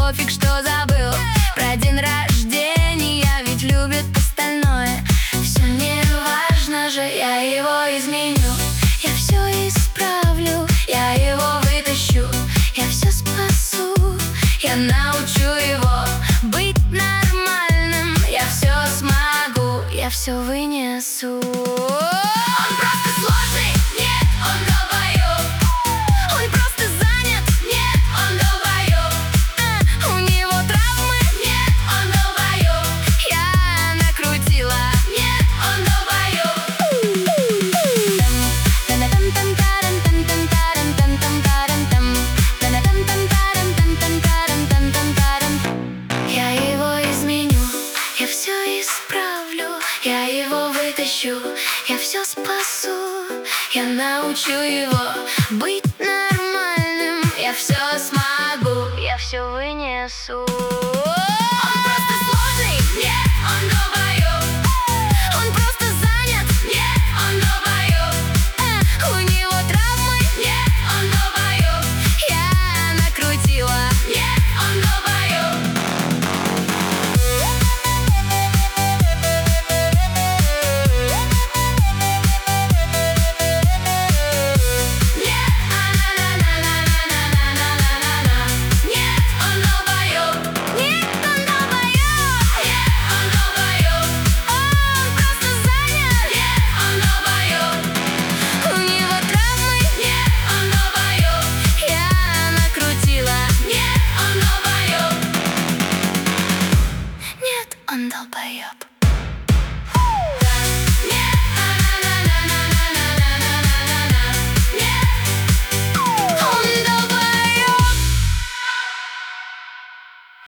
пофиг, что забыл про день рождения, ведь любит остальное. Все не важно же, я его изменю, я все исправлю, я его вытащу, я все спасу, я научу его быть нормальным. Я все смогу, я все вынесу. Он просто сложный, нет, он долбоёб. Он просто занят, нет, он долбоёб. У него травмы, нет, он долбоёб. Я накрутила, нет, он долбоёб. Я его изменю, я все исправлю, я его вытащу, я все спасу, я научу его быть нормальным. Я все смогу, я все вынесу. Он просто сложный, нет, он долбоёб.